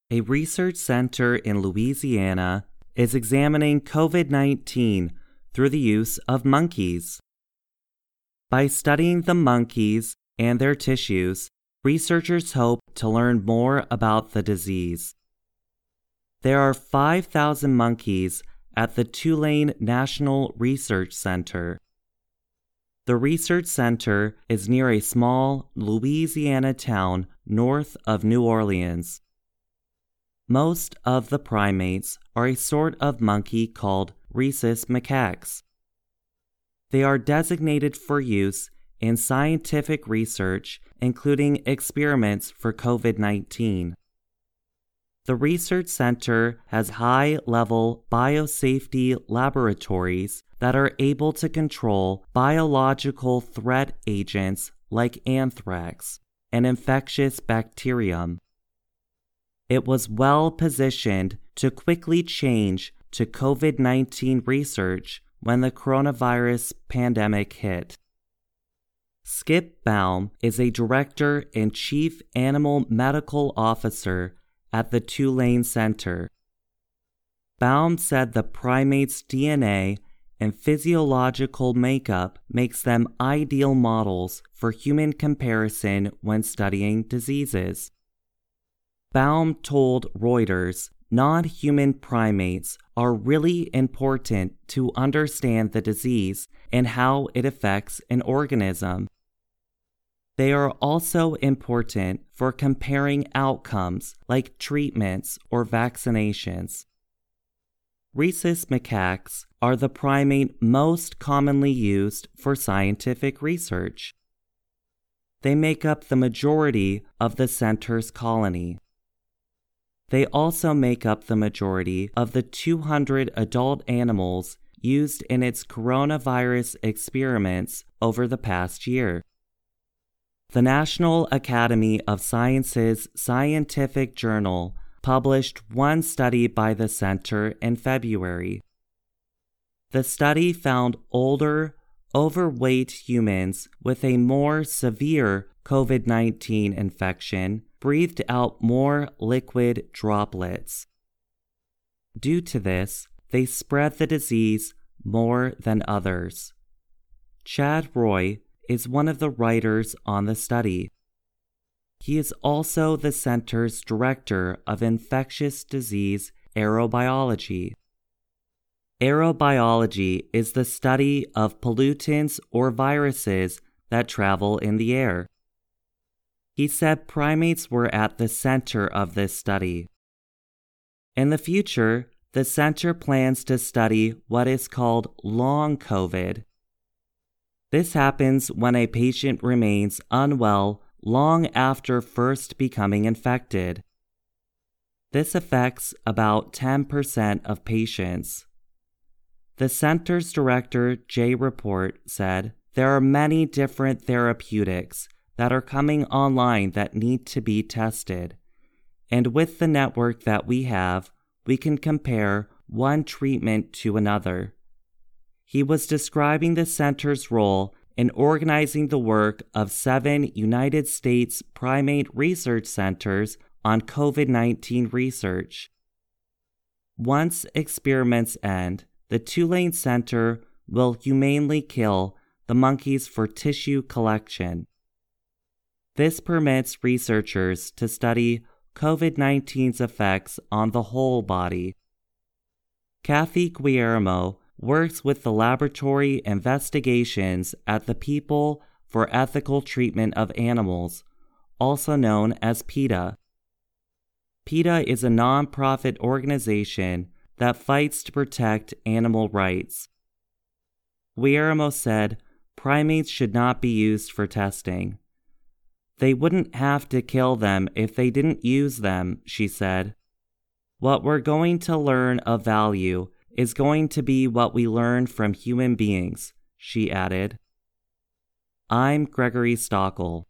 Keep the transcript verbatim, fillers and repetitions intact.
A research center in Louisiana is examining COVID nineteen through the use of monkeys. By studying the monkeys and their tissues, researchers hope to learn more about the disease. There are five thousand monkeys at the Tulane National Research Center. The research center is near a small Louisiana town north of New Orleans. Most of the primates are a sort of monkey called rhesus macaques. They are designated for use in scientific research, including experiments for COVID nineteen. The research center has high-level biosafety laboratories that are able to control biological threat agents like anthrax and infectious bacterium. It was well positioned to quickly change to COVID nineteen research when the coronavirus pandemic hit. Skip Baum is a director and chief animal medical officer at the Tulane Center. Baum said the primates' D N A and physiological makeup makes them ideal models for human comparison when studying diseases. Baum told Reuters non-human primates are really important to understand the disease and how it affects an organism. They are also important for comparing outcomes like treatments or vaccinations. Rhesus macaques are the primate most commonly used for scientific research. They make up the majority of the center's colony. They also make up the majority of the two hundred adult animals used in its coronavirus experiments over the past year. The National Academy of Sciences Scientific Journal published one study by the center in February. The study found older, overweight humans with a more severe COVID nineteen infection breathed out more liquid droplets. Due to this, they spread the disease more than others. Chad Roy is one of the writers on the study. He is also the center's director of infectious disease aerobiology. Aerobiology is the study of pollutants or viruses that travel in the air. He said primates were at the center of this study. In the future, the center plans to study what is called long COVID. This happens when a patient remains unwell long after first becoming infected. This affects about ten percent of patients. The center's director, Jay Report, said, "There are many different therapeutics that are coming online that need to be tested. And with the network that we have, we can compare one treatment to another." He was describing the center's role in organizing the work of seven United States primate research centers on COVID nineteen research. Once experiments end, the Tulane Center will humanely kill the monkeys for tissue collection. This permits researchers to study COVID nineteen's effects on the whole body. Kathy Guillermo works with the Laboratory Investigations at the People for Ethical Treatment of Animals, also known as PETA. PETA is a nonprofit organization that fights to protect animal rights. Guillermo said primates should not be used for testing. They wouldn't have to kill them if they didn't use them, she said. What we're going to learn of value is going to be what we learn from human beings, she added. I'm Gregory Stockel.